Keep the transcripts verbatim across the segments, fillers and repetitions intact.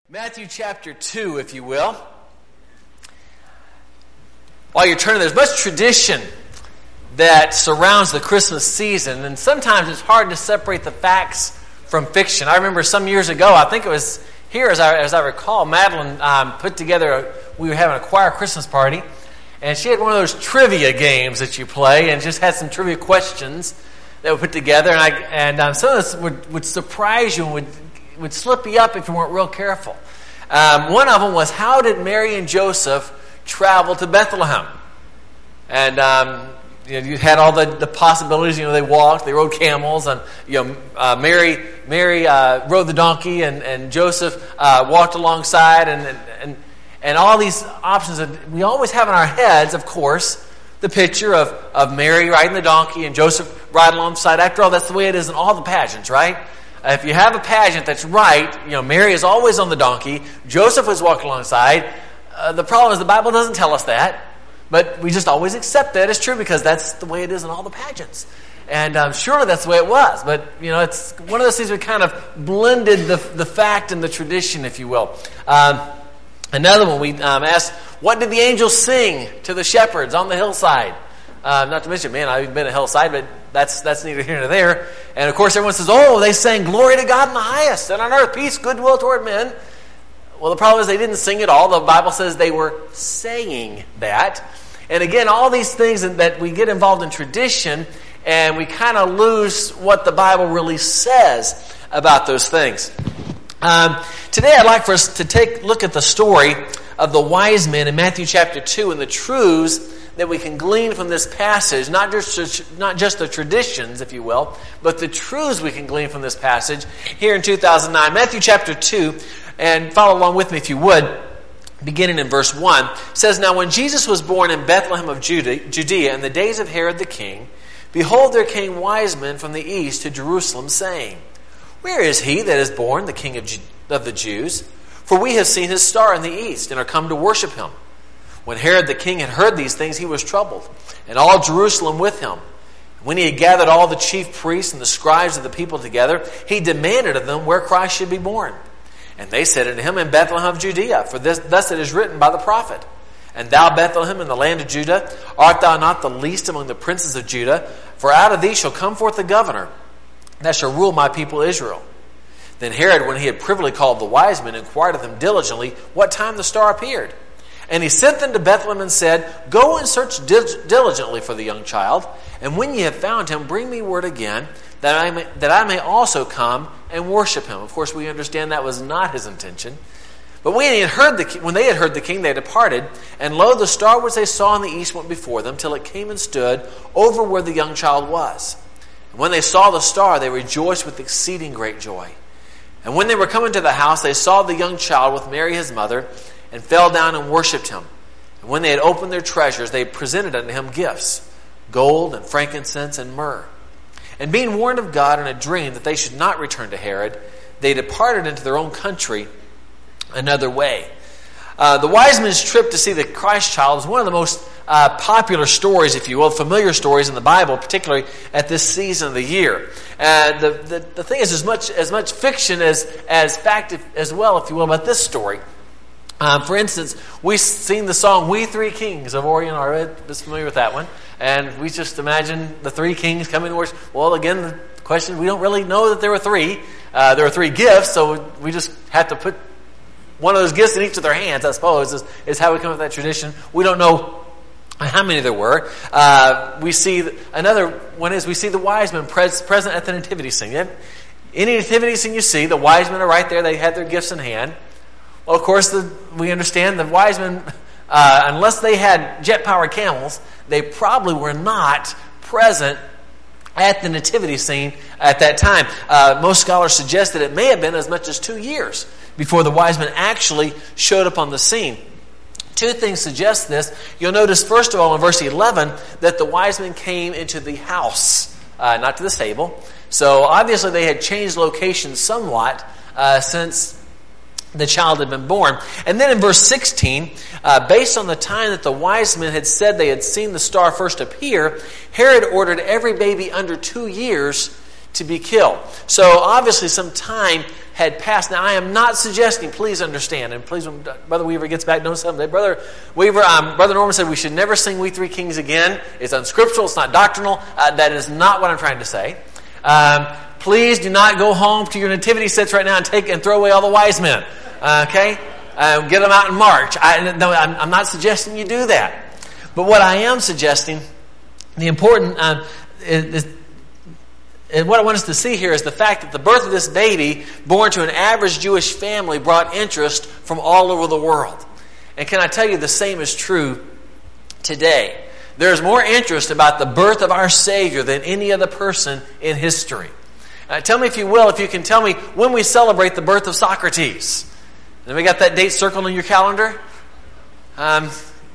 Matthew chapter two, if you will. While you're turning, there's much tradition that surrounds the Christmas season, and sometimes it's hard to separate the facts from fiction. I remember some years ago, I think it was here, as I, as I recall, Madeline um, put together, a, we were having a choir Christmas party, and she had one of those trivia games that you play, and just had some trivia questions that were put together, and, I, and um, some of this would, would surprise you and would would slip you up if you weren't real careful. Um, one of them was, how did Mary and Joseph travel to Bethlehem? And um, you know, you had all the, the possibilities. You know, they walked, they rode camels, and you know, uh, Mary Mary uh, rode the donkey, and and Joseph uh, walked alongside, and and and all these options. And we always have in our heads, of course, the picture of of Mary riding the donkey and Joseph riding alongside. After all, that's the way it is in all the pageants, right? If you have a pageant that's right, you know, Mary is always on the donkey. Joseph was walking alongside. Uh, the problem is the Bible doesn't tell us that, but we just always accept that as true because that's the way it is in all the pageants. And um, surely that's the way it was. But, you know, it's one of those things we kind of blended the the fact and the tradition, if you will. Um, another one, we um, asked, what did the angels sing to the shepherds on the hillside? Uh, not to mention, man, I've been a hillside, but that's that's neither here nor there. And of course, everyone says, "Oh, they sang glory to God in the highest, and on earth peace, goodwill toward men." Well, the problem is they didn't sing it all. The Bible says they were saying that. And again, all these things that we get involved in tradition, and we kind of lose what the Bible really says about those things. Um, today, I'd like for us to take a look at the story of the wise men in Matthew chapter two and the truths that we can glean from this passage, not just not just the traditions, if you will, but the truths we can glean from this passage here in two thousand nine. Matthew chapter two, and follow along with me if you would, beginning in verse one, says, "Now when Jesus was born in Bethlehem of Judea in the days of Herod the king, behold, there came wise men from the east to Jerusalem, saying, Where is he that is born, the King of, Ju- of the Jews? For we have seen his star in the east, and are come to worship him. When Herod the king had heard these things, he was troubled, and all Jerusalem with him. When he had gathered all the chief priests and the scribes of the people together, he demanded of them where Christ should be born. And they said unto him, In Bethlehem of Judea, for this, thus it is written by the prophet, And thou, Bethlehem, in the land of Judah, art thou not the least among the princes of Judah? For out of thee shall come forth a governor, that shall rule my people Israel. Then Herod, when he had privily called the wise men, inquired of them diligently what time the star appeared. And he sent them to Bethlehem and said, Go and search diligently for the young child, and when ye have found him, bring me word again, that I may, that I may also come and worship him. Of course, we understand that was not his intention. But when, he had heard the, when they had heard the king, they departed, and lo, the star which they saw in the east went before them, till it came and stood over where the young child was. And when they saw the star, they rejoiced with exceeding great joy. And when they were coming to the house, they saw the young child with Mary his mother, and fell down and worshipped him. And when they had opened their treasures, they presented unto him gifts, gold and frankincense and myrrh. And being warned of God in a dream that they should not return to Herod, they departed into their own country another way. Uh, the wise men's trip to see the Christ child is one of the most uh, popular stories, if you will, familiar stories in the Bible, particularly at this season of the year. And the, the, the thing is, as much as much fiction as, as fact as well, if you will, about this story. Um, for instance, we sing the song "We Three Kings" of Orion Arvid. Is familiar with that one? And we just imagine the three kings coming to worship. Well, again, the question, we don't really know that there were three. Uh, there were three gifts, so we just have to put one of those gifts in each of their hands, I suppose, is, is how we come up with that tradition. We don't know how many there were. Uh, we see another one is we see the wise men pres- present at the nativity scene. Any nativity scene you see, the wise men are right there. They had their gifts in hand. Well, of course, the, we understand the wise men, uh, unless they had jet-powered camels, they probably were not present at the nativity scene at that time. Uh, most scholars suggest that it may have been as much as two years before the wise men actually showed up on the scene. Two things suggest this. You'll notice, first of all, in verse eleven, that the wise men came into the house, uh, not to the stable. So obviously they had changed location somewhat uh, since the child had been born. And then in verse sixteen, uh, based on the time that the wise men had said they had seen the star first appear, Herod ordered every baby under two years to be killed. So obviously some time had passed. Now I am not suggesting, please understand, and please when Brother Weaver gets back, don't say, Brother Weaver, um, Brother Norman said we should never sing We Three Kings again. It's unscriptural, it's not doctrinal. Uh, that is not what I'm trying to say. Um, please do not go home to your nativity sets right now and take and throw away all the wise men. Uh, okay? Uh, get them out in March. I, no, I'm, I'm not suggesting you do that. But what I am suggesting, the important, um, is, and what I want us to see here is the fact that the birth of this baby, born to an average Jewish family, brought interest from all over the world. And can I tell you, the same is true today. There's more interest about the birth of our Savior than any other person in history. Uh, tell me if you will, if you can tell me when we celebrate the birth of Socrates. Then we got that date circled on your calendar? Um,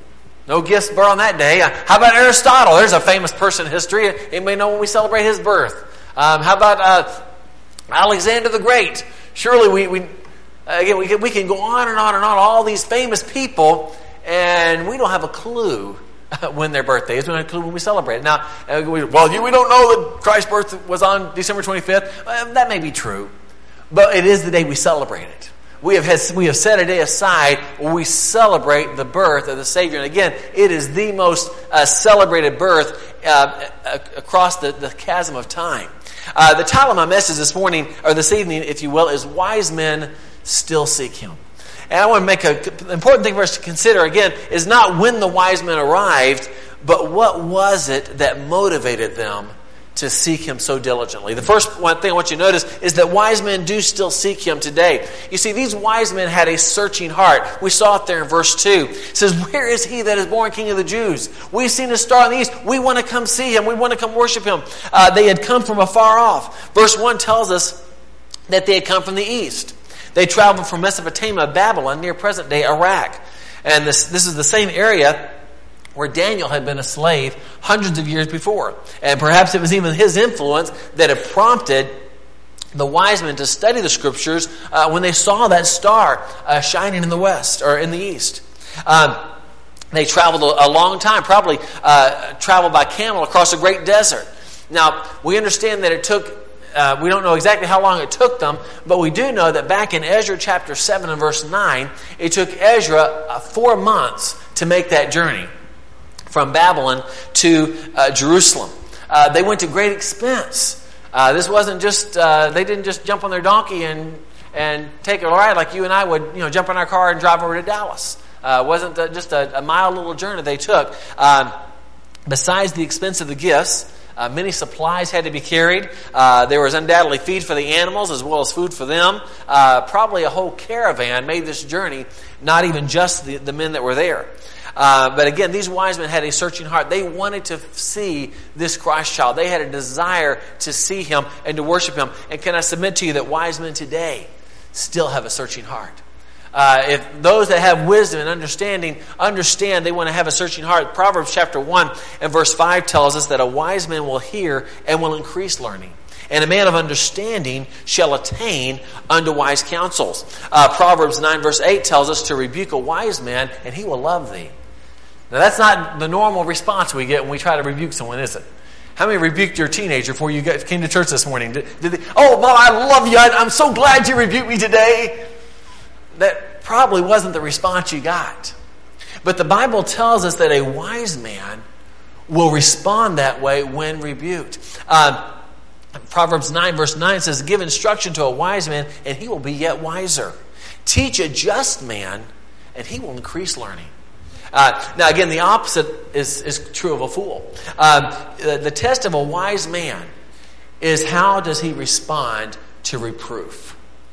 no gifts brought on that day. Uh, how about Aristotle? There's a famous person in history. Anybody know when we celebrate his birth? Um, how about uh, Alexander the Great? Surely we, we uh, again we can, we can go on and on and on. All these famous people, and we don't have a clue when their birthday is. We don't have a clue when we celebrate it. Now, uh, we, well, we don't know that Christ's birth was on December twenty-fifth. Uh, that may be true, but it is the day we celebrate it. We have had, we have set a day aside where we celebrate the birth of the Savior. And again, it is the most uh, celebrated birth uh, across the, the chasm of time. Uh, the title of my message this morning, or this evening, if you will, is Wise Men Still Seek Him. And I want to make an important thing for us to consider, again, is not when the wise men arrived, but what was it that motivated them to seek Him so diligently. The first one thing I want you to notice is that wise men do still seek Him today. You see, these wise men had a searching heart. We saw it there in verse two. It says, where is He that is born King of the Jews? We've seen His star in the east. We want to come see Him. We want to come worship Him. Uh, they had come from afar off. Verse one tells us that they had come from the east. They traveled from Mesopotamia, Babylon, near present-day Iraq. And this, this is the same area where Daniel had been a slave hundreds of years before. And perhaps it was even his influence that had prompted the wise men to study the Scriptures uh, when they saw that star uh, shining in the west, or in the east. Um, they traveled a, a long time, probably uh, traveled by camel across a great desert. Now, we understand that it took, uh, we don't know exactly how long it took them, but we do know that back in Ezra chapter seven and verse nine, it took Ezra uh, four months to make that journey from Babylon to uh, Jerusalem. Uh, they went to great expense. Uh, this wasn't just, uh, they didn't just jump on their donkey and and take a ride like you and I would, you know, jump in our car and drive over to Dallas. Uh, it wasn't uh, just a, a mile little journey they took. Um, besides the expense of the gifts, uh, many supplies had to be carried. Uh, there was undoubtedly feed for the animals as well as food for them. Uh, probably a whole caravan made this journey, not even just the, the men that were there. Uh, but again, these wise men had a searching heart. They wanted to see this Christ child. They had a desire to see Him and to worship Him. And can I submit to you that wise men today still have a searching heart? Uh, if those that have wisdom and understanding understand they want to have a searching heart, Proverbs chapter one and verse five tells us that a wise man will hear and will increase learning. And a man of understanding shall attain unto wise counsels. Uh, Proverbs nine verse eight tells us to rebuke a wise man and he will love thee. Now, that's not the normal response we get when we try to rebuke someone, is it? How many rebuked your teenager before you came to church this morning? Did, did they, oh, Mom, I love you. I, I'm so glad you rebuked me today. That probably wasn't the response you got. But the Bible tells us that a wise man will respond that way when rebuked. Uh, Proverbs nine verse nine says, give instruction to a wise man, and he will be yet wiser. Teach a just man, and he will increase learning. Uh, now, again, the opposite is, is true of a fool. Um, the, the test of a wise man is how does he respond to reproof.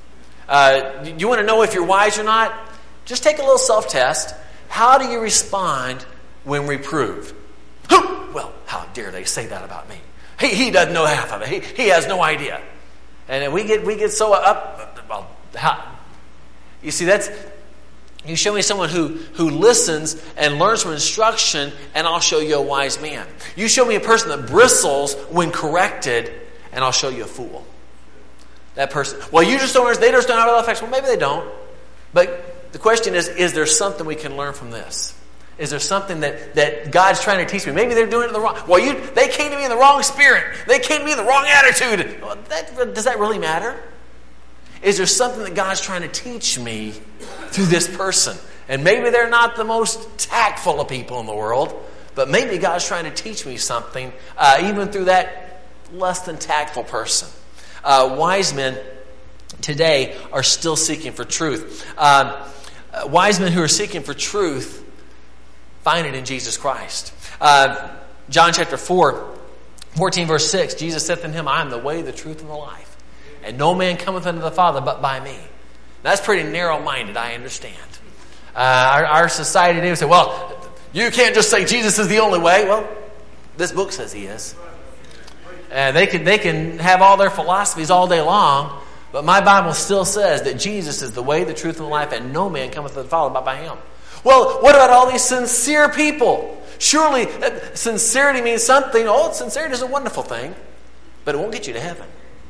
Uh, you want to know if you're wise or not? Just take a little self-test. How do you respond when reproved? Well, how dare they say that about me? He, he doesn't know half of it. He, he has no idea. And we get we get so up. Well, how, you see, that's... You show me someone who, who listens and learns from instruction, and I'll show you a wise man. You show me a person that bristles when corrected, and I'll show you a fool. That person, well, you just don't understand. They just don't have all the facts. Well, maybe they don't. But the question is, is there something we can learn from this? Is there something that, that God's trying to teach me? Maybe they're doing it the wrong. Well, you they came to me in the wrong spirit. They came to me in the wrong attitude. Well, that, does that really matter? Is there something that God's trying to teach me through this person? And maybe they're not the most tactful of people in the world, but maybe God's trying to teach me something, uh, even through that less than tactful person. Uh, wise men today are still seeking for truth. Um, uh, wise men who are seeking for truth find it in Jesus Christ. Uh, John chapter four, fourteen verse six, Jesus saith unto him, I am the way, the truth, and the life. And no man cometh unto the Father but by me. That's pretty narrow-minded, I understand. Uh, our, our society today would say, well, you can't just say Jesus is the only way. Well, this book says he is. And they can, they can have all their philosophies all day long, but my Bible still says that Jesus is the way, the truth, and the life, and no man cometh to the Father but by him. Well, what about all these sincere people? Surely uh, sincerity means something. Oh, sincerity is a wonderful thing, but it won't get you to heaven.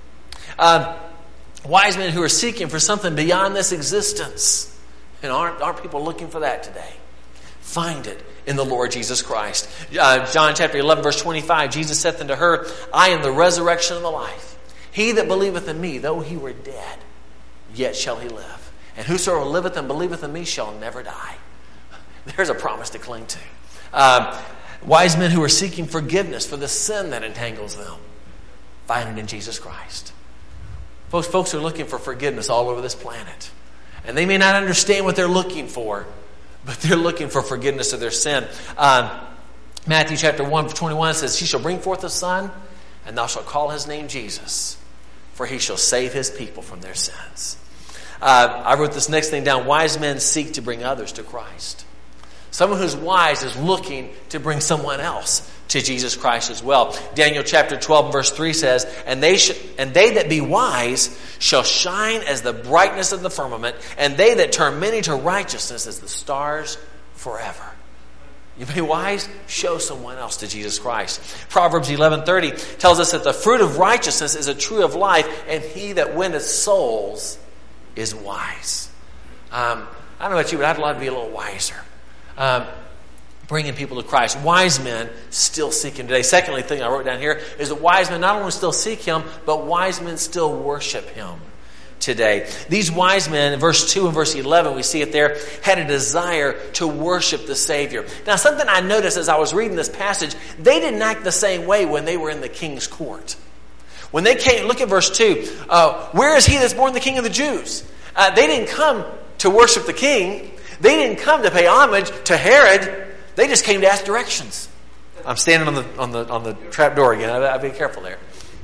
Uh, wise men who are seeking for something beyond this existence. And aren't, aren't people looking for that today? Find it in the Lord Jesus Christ. Uh, John chapter eleven verse twenty-five, Jesus saith unto her, I am the resurrection and the life. He that believeth in me, though he were dead, yet shall he live. And whosoever liveth and believeth in me shall never die. There's a promise to cling to. Um, wise men who are seeking forgiveness for the sin that entangles them. Find it in Jesus Christ. Folks, folks are looking for forgiveness all over this planet. And they may not understand what they're looking for, but they're looking for forgiveness of their sin. Um, Matthew chapter one, verse twenty-one says, She shall bring forth a son, and thou shalt call his name Jesus, for he shall save his people from their sins. Uh, I wrote this next thing down. Wise men seek to bring others to Christ. Someone who's wise is looking to bring someone else to Jesus Christ as well. Daniel chapter twelve verse three says, And they sh- and they that be wise shall shine as the brightness of the firmament, and they that turn many to righteousness as the stars forever. You be wise, show someone else to Jesus Christ. Proverbs eleven thirty tells us that the fruit of righteousness is a tree of life, and he that winneth souls is wise. Um, I don't know about you, but I'd love to be a little wiser. Um, bringing people to Christ. Wise men still seek him today. Secondly, thing I wrote down here is that wise men not only still seek him, but wise men still worship him today. These wise men, in verse two and verse eleven, we see it there, had a desire to worship the Savior. Now, something I noticed as I was reading this passage, they didn't act the same way when they were in the king's court. When they came, look at verse two. Uh, Where is he that's born the King of the Jews? Uh, they didn't come to worship the king. They didn't come to pay homage to Herod. They just came to ask directions. I'm standing on the on the on the trap door again. I'll be careful there.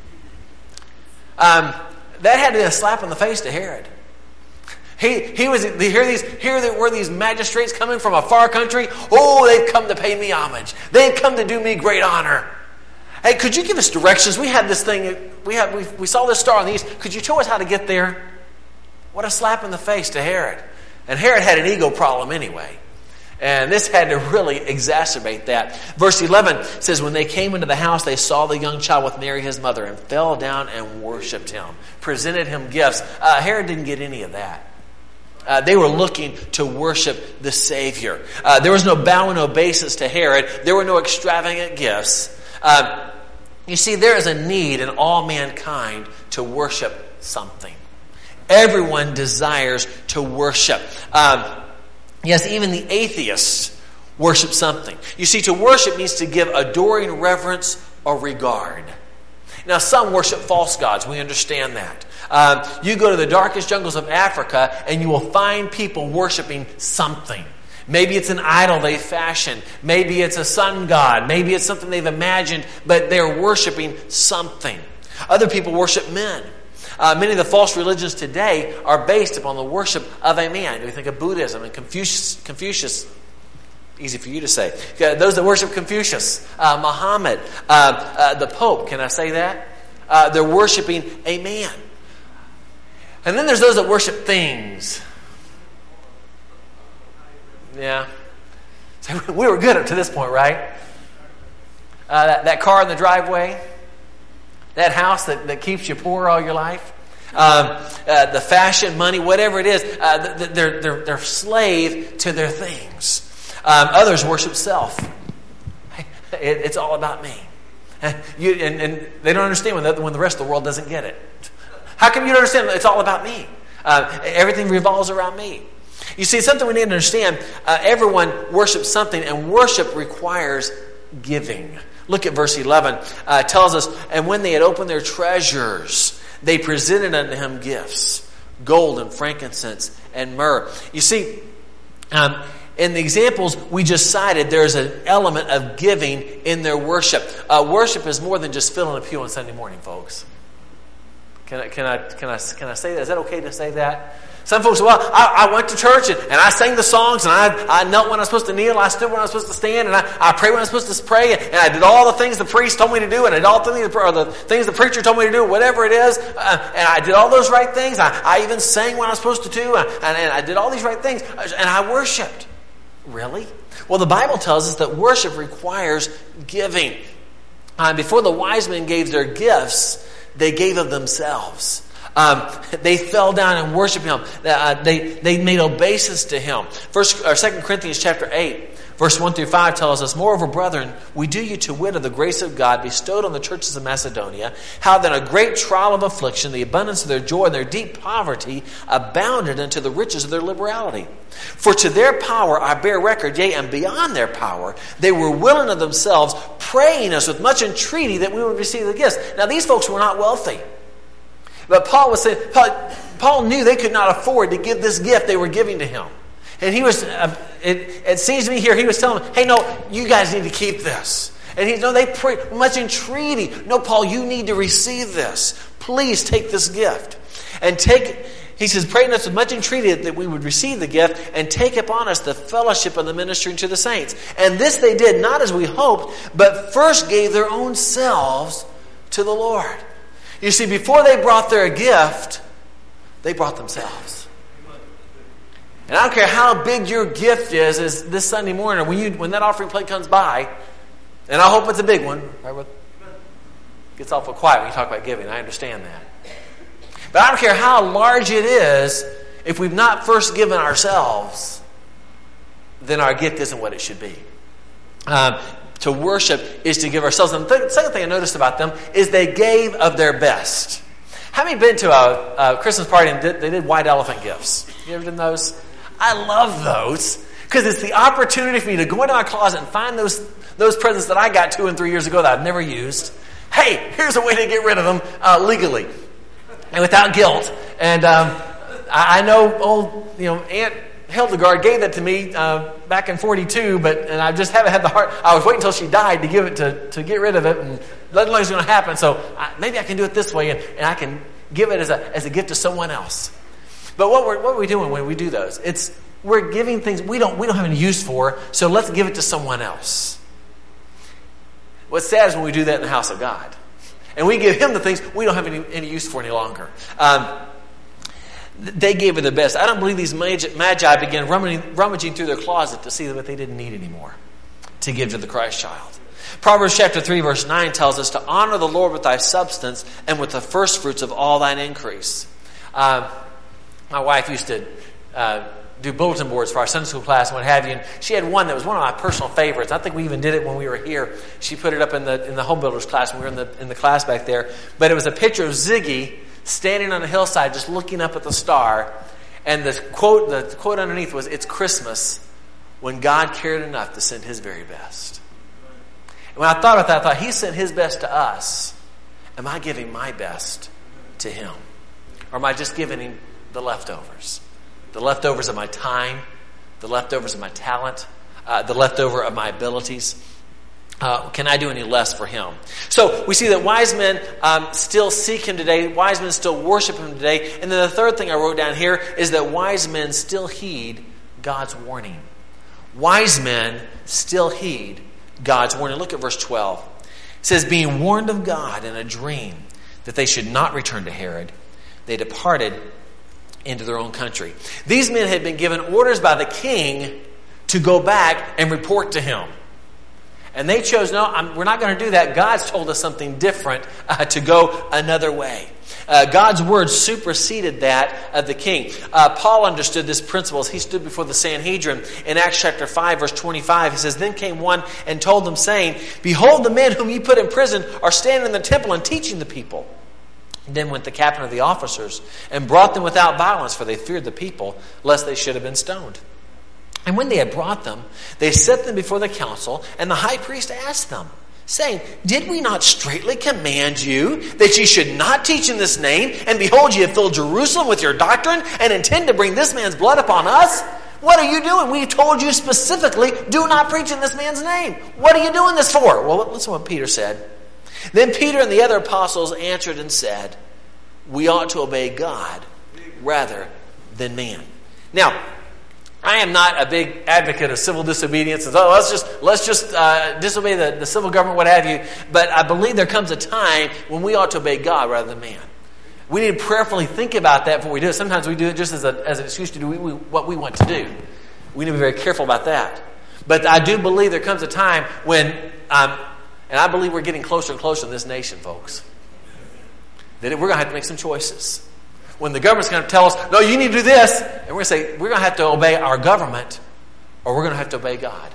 Um, that had to be a slap in the face to Herod. He he was here. These here were these magistrates coming from a far country. Oh, they've come to pay me homage. They've come to do me great honor. Hey, could you give us directions? We had this thing. We had we we saw this star on the east. Could you show us how to get there? What a slap in the face to Herod. And Herod had an ego problem anyway. And this had to really exacerbate that. Verse eleven says, when they came into the house, they saw the young child with Mary, his mother, and fell down and worshipped him, presented him gifts. Uh, Herod didn't get any of that. Uh, they were looking to worship the Savior. Uh, there was no bow and obeisance to Herod. There were no extravagant gifts. Uh, you see, there is a need in all mankind to worship something. Everyone desires to worship. Um, yes, even the atheists worship something. You see, to worship means to give adoring reverence or regard. Now, some worship false gods. We understand that. Um, you go to the darkest jungles of Africa and you will find people worshiping something. Maybe it's an idol they fashion. Maybe it's a sun god. Maybe it's something they've imagined, but they're worshiping something. Other people worship men. Uh, many of the false religions today are based upon the worship of a man. We think of Buddhism and Confucius. Confucius easy for you to say. Those that worship Confucius, uh, Muhammad, uh, uh, the Pope. Can I say that? Uh, they're worshiping a man. And then there's those that worship things. Yeah. So we were good up to this point, right? Uh, that, that car in the driveway. That house that, that keeps you poor all your life. Um, uh, the fashion, money, whatever it is. Uh, they're, they're, they're slave to their things. Um, others worship self. It, it's all about me. You, and, and they don't understand when the, when the rest of the world doesn't get it. How come you don't understand? It's all about me. Uh, everything revolves around me. You see, something we need to understand, uh, everyone worships something, and worship requires giving. Look at verse eleven. Uh, it tells us, and when they had opened their treasures, they presented unto him gifts, gold and frankincense and myrrh. You see, um, in the examples we just cited, there's an element of giving in their worship. Uh, worship is more than just filling a pew on Sunday morning, folks. Can I, can I, can I, can I say that? Is that okay to say that? Some folks say, well, I, I went to church and, and I sang the songs and I, I knelt when I was supposed to kneel, I stood when I was supposed to stand, and I, I prayed when I was supposed to pray, and, and I did all the things the priest told me to do, and I did all the things, or the things the preacher told me to do, whatever it is, uh, and I did all those right things. I, I even sang when I was supposed to do, and, and, and I did all these right things, and I worshiped. Really? Well, the Bible tells us that worship requires giving. Uh, before the wise men gave their gifts, they gave of themselves. Um, they fell down and worshiped him. Uh, they they made obeisance to him. First or Second Corinthians chapter eight, verse one through five tells us, moreover, brethren, we do you to wit of the grace of God bestowed on the churches of Macedonia, how that a great trial of affliction, the abundance of their joy and their deep poverty, abounded unto the riches of their liberality. For to their power I bear record, yea, and beyond their power, they were willing of themselves, praying us with much entreaty that we would receive the gifts. Now these folks were not wealthy. But Paul was saying, Paul, Paul knew they could not afford to give this gift they were giving to him. And he was, uh, it, it seems to me here, he was telling them, hey, no, you guys need to keep this. And he, no, they prayed much entreaty. No, Paul, you need to receive this. Please take this gift. And take, he says, praying us with much entreaty that we would receive the gift and take upon us the fellowship of the ministering to the saints. And this they did, not as we hoped, but first gave their own selves to the Lord. You see, before they brought their gift, they brought themselves. And I don't care how big your gift is, is this Sunday morning, when you when that offering plate comes by, and I hope it's a big one. Right? It gets awful quiet when you talk about giving. I understand that. But I don't care how large it is, if we've not first given ourselves, then our gift isn't what it should be. Um, To worship is to give ourselves. And the second thing I noticed about them is they gave of their best. How many been to a, a Christmas party and did, they did white elephant gifts? You ever done those? I love those because it's the opportunity for me to go into my closet and find those those presents that I got two and three years ago that I've never used. Hey, here's a way to get rid of them uh, legally and without guilt. And um, I, I know old, you know, Aunt Hildegard gave that to me uh, back in forty-two, but and I just haven't had the heart. I was waiting until she died to give it to, to get rid of it, and nothing was going to happen. So I, maybe I can do it this way, and, and I can give it as a as a gift to someone else. But what we're what are we doing when we do those? It's we're giving things we don't we don't have any use for, so let's give it to someone else. What's sad is when we do that in the house of God, and we give Him the things we don't have any, any use for any longer. Um, They gave it the best. I don't believe these magi began rummaging, rummaging through their closet to see what they didn't need anymore to give to the Christ child. Proverbs chapter three verse nine tells us to honor the Lord with thy substance and with the first fruits of all thine increase. Um, my wife used to uh, do bulletin boards for our Sunday school class and what have you. And she had one that was one of my personal favorites. I think we even did it when we were here. She put it up in the in the home builders class when we were in the in the class back there. But it was a picture of Ziggy standing on a hillside just looking up at the star, and the quote the quote underneath was, "It's Christmas when God cared enough to send His very best." And when I thought about that, I thought, He sent His best to us. Am I giving my best to Him? Or am I just giving Him the leftovers? The leftovers of my time, the leftovers of my talent, uh, the leftover of my abilities. Uh, can I do any less for Him? So we see that wise men um, still seek Him today. Wise men still worship Him today. And then the third thing I wrote down here is that wise men still heed God's warning. Wise men still heed God's warning. Look at verse twelve. It says, being warned of God in a dream that they should not return to Herod, they departed into their own country. These men had been given orders by the king to go back and report to him. And they chose, no, I'm, we're not going to do that. God's told us something different, uh, to go another way. Uh, God's word superseded that of the king. Uh, Paul understood this principle as he stood before the Sanhedrin. In Acts chapter five, verse twenty-five, he says, Then came one and told them, saying, Behold, the men whom ye put in prison are standing in the temple and teaching the people. Then went the captain of the officers and brought them without violence, for they feared the people, lest they should have been stoned. And when they had brought them, they set them before the council, and the high priest asked them, saying, Did we not straitly command you that ye should not teach in this name? And behold, ye have filled Jerusalem with your doctrine, and intend to bring this man's blood upon us? What are you doing? We told you specifically, do not preach in this man's name. What are you doing this for? Well, listen to what Peter said. Then Peter and the other apostles answered and said, We ought to obey God rather than man. Now, I am not a big advocate of civil disobedience. And, oh, let's just let's just uh, disobey the, the civil government, what have you. But I believe there comes a time when we ought to obey God rather than man. We need to prayerfully think about that before we do it. Sometimes we do it just as, a, as an excuse to do we, we, what we want to do. We need to be very careful about that. But I do believe there comes a time when, um, and I believe we're getting closer and closer in this nation, folks, that we're going to have to make some choices. When the government's going to tell us, no, you need to do this. And we're going to say, we're going to have to obey our government or we're going to have to obey God.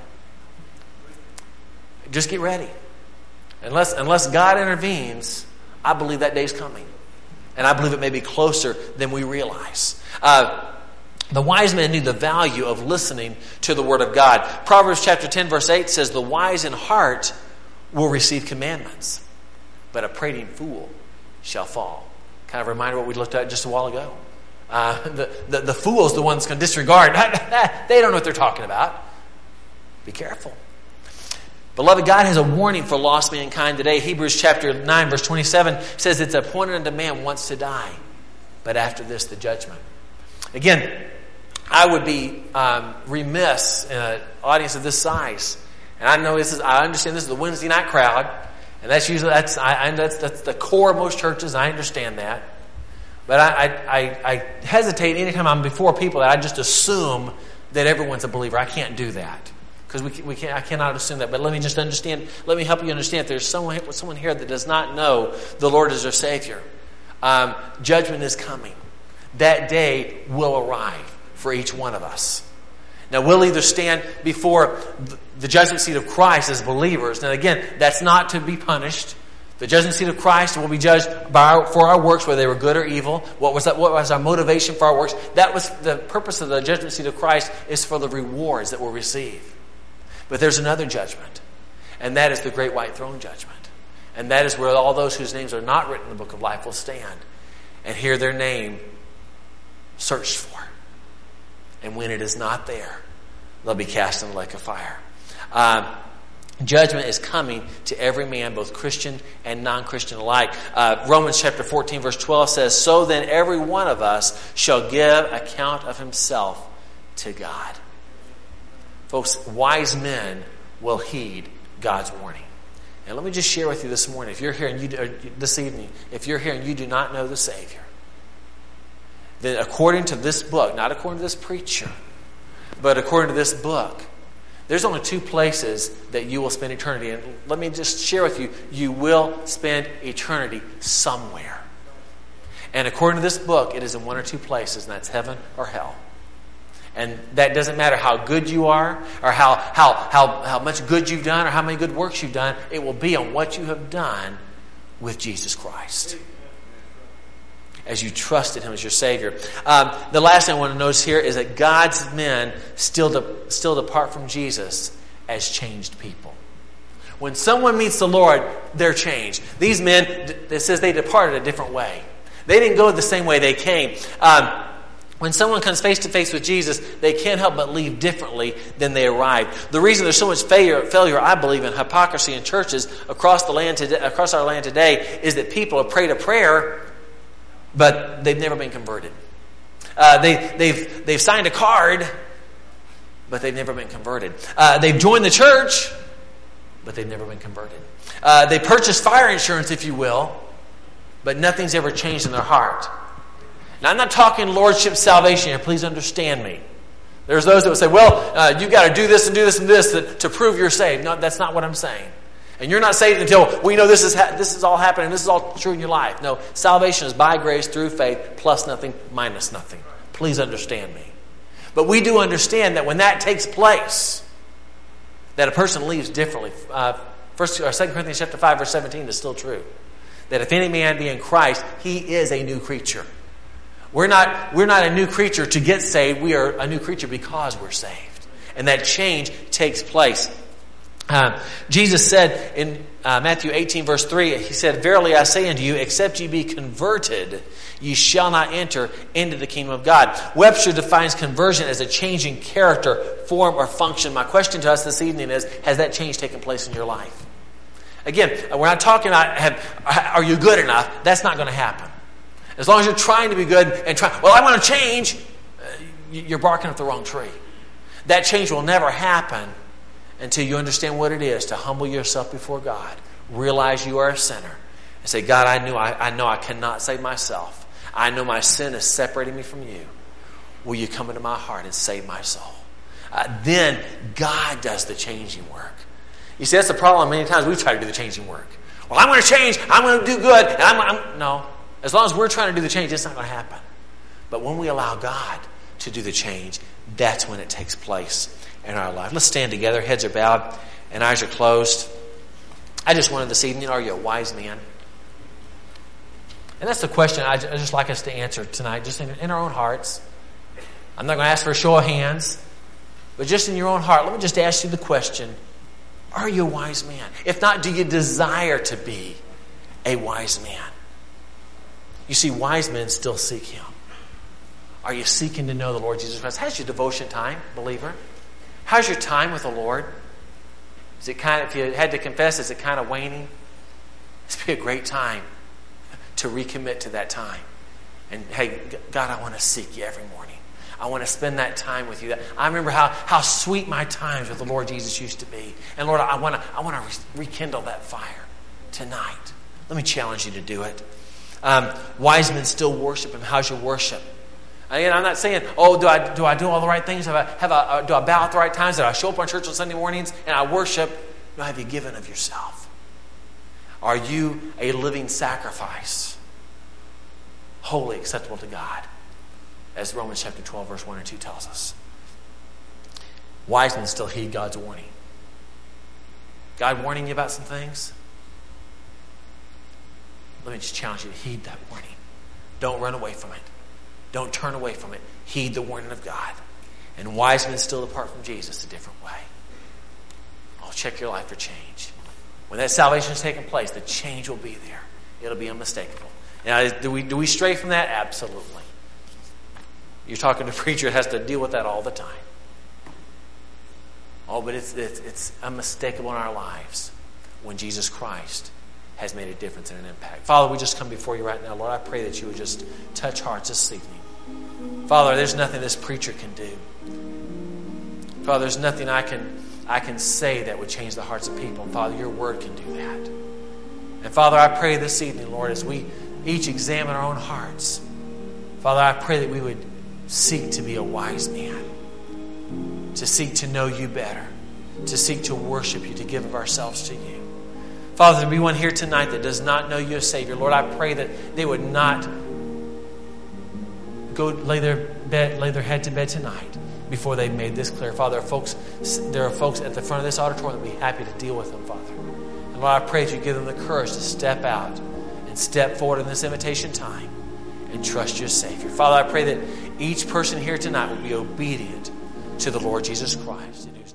Just get ready. Unless, unless God intervenes, I believe that day's coming. And I believe it may be closer than we realize. Uh, the wise man knew the value of listening to the word of God. Proverbs chapter ten verse eight says, The wise in heart will receive commandments, but a prating fool shall fall. Kind of a reminder of what we looked at just a while ago. Uh, the, the, the fool is the one that's going to disregard. They don't know what they're talking about. Be careful. Beloved, God has a warning for lost mankind today. Hebrews chapter nine verse twenty-seven says it's appointed unto man once to die, but after this the judgment. Again, I would be um, remiss in an audience of this size. And I know this is, I understand this is the Wednesday night crowd. And that's usually, that's, I, I, that's, that's the core of most churches. I understand that. But I, I, I hesitate anytime I'm before people that I just assume that everyone's a believer. I can't do that. Because we, we can't, I cannot assume that. But let me just understand, let me help you understand. If there's someone, someone here that does not know the Lord as their Savior, um, judgment is coming. That day will arrive for each one of us. Now, we'll either stand before the judgment seat of Christ as believers. Now, again, that's not to be punished. The judgment seat of Christ will be judged by our, for our works, whether they were good or evil. What was that? What was our motivation for our works? That was the purpose of the judgment seat of Christ, is for the rewards that we'll receive. But there's another judgment, and that is the great white throne judgment. And that is where all those whose names are not written in the book of life will stand and hear their name searched for. And when it is not there, they'll be cast in the lake of fire. Um, judgment is coming to every man, both Christian and non-Christian alike. Uh, Romans chapter fourteen verse twelve says, So then every one of us shall give account of himself to God. Folks, wise men will heed God's warning. And let me just share with you this morning, if you're here and you, or this evening, if you're here and you do not know the Savior, then according to this book, not according to this preacher, but according to this book, there's only two places that you will spend eternity. And let me just share with you, you will spend eternity somewhere. And according to this book, it is in one or two places, and that's heaven or hell. And that doesn't matter how good you are, or how, how, how, how much good you've done, or how many good works you've done. It will be on what you have done with Jesus Christ, as you trusted Him as your Savior. Um, the last thing I want to notice here is that God's men still, de- still depart from Jesus as changed people. When someone meets the Lord, they're changed. These men, it says they departed a different way. They didn't go the same way they came. Um, when someone comes face to face with Jesus, they can't help but leave differently than they arrived. The reason there's so much failure, failure, I believe, in hypocrisy in churches across the land today, across our land today, is that people have prayed a prayer, but they've never been converted. Uh, they, they've they've signed a card, but they've never been converted. Uh, they've joined the church, but they've never been converted. Uh, they purchased fire insurance, if you will, but nothing's ever changed in their heart. Now, I'm not talking lordship salvation here. Please understand me. There's those that would say, well, uh, you've got to do this and do this and this to, to prove you're saved. No, that's not what I'm saying. And you're not saved until we know this is ha- this is all happening, this is all true in your life. No, salvation is by grace through faith, plus nothing, minus nothing. Please understand me. But we do understand that when that takes place, that a person leaves differently. Uh, First or Second Corinthians chapter five, verse seventeen is still true. That if any man be in Christ, he is a new creature. We're not, we're not a new creature to get saved. We are a new creature because we're saved. And that change takes place. Uh, Jesus said in uh, Matthew eighteen, verse three, he said, "Verily I say unto you, except ye be converted, ye shall not enter into the kingdom of God." Webster defines conversion as a change in character, form, or function. My question to us this evening is, has that change taken place in your life? Again, we're not talking about, have, are you good enough? That's not going to happen. As long as you're trying to be good and trying, well, I want to change, you're barking up the wrong tree. That change will never happen until you understand what it is to humble yourself before God, realize you are a sinner, and say, God, I knew I, I know I cannot save myself. I know my sin is separating me from you. Will you come into my heart and save my soul? Uh, then God does the changing work. You see, that's the problem. Many times we try to do the changing work. Well, I'm going to change. I'm going to do good. And I'm, I'm no. As long as we're trying to do the change, it's not going to happen. But when we allow God to do the change, that's when it takes place in our life. Let's stand together. Heads are bowed and eyes are closed. I just wanted this evening, are you a wise man? And that's the question I'd just like us to answer tonight, just in, in our own hearts. I'm not going to ask for a show of hands, but just in your own heart, let me just ask you the question, are you a wise man? If not, do you desire to be a wise man? You see, wise men still seek Him. Are you seeking to know the Lord Jesus Christ? How's your devotion time, believer? How's your time with the Lord? Is it kind of, if you had to confess, is it kind of waning? It's be a great time to recommit to that time. And hey, God, I want to seek you every morning. I want to spend that time with you. I remember how, how sweet my times with the Lord Jesus used to be. And Lord, I want to I want to rekindle that fire tonight. Let me challenge you to do it. Um, wise men still worship Him. How's your worship? Again, I'm not saying, oh, do I do I do all the right things? Have I, have I, uh, do I bow at the right times? Do I show up on church on Sunday mornings and I worship? No, have you given of yourself? Are you a living sacrifice, holy, acceptable to God? As Romans chapter twelve, verse one and two tells us. Wise men still heed God's warning. God warning you about some things? Let me just challenge you to heed that warning. Don't run away from it. Don't turn away from it. Heed the warning of God. And wise men still depart from Jesus a different way. Oh, check your life for change. When that salvation has taken place, the change will be there. It'll be unmistakable. Now, do we, do we stray from that? Absolutely. You're talking to a preacher that has to deal with that all the time. Oh, but it's, it's, it's unmistakable in our lives when Jesus Christ has made a difference and an impact. Father, we just come before you right now. Lord, I pray that you would just touch hearts this evening. Father, there's nothing this preacher can do. Father, there's nothing I can, I can say that would change the hearts of people. And Father, your word can do that. And Father, I pray this evening, Lord, as we each examine our own hearts, Father, I pray that we would seek to be a wise man, to seek to know you better, to seek to worship you, to give of ourselves to you. Father, there be one here tonight that does not know you as Savior. Lord, I pray that they would not go lay their bed, lay their head to bed tonight before they've made this clear. Father, there are folks, there are folks at the front of this auditorium that would be happy to deal with them, Father. And Lord, I pray that you give them the courage to step out and step forward in this invitation time and trust your Savior. Father, I pray that each person here tonight will be obedient to the Lord Jesus Christ.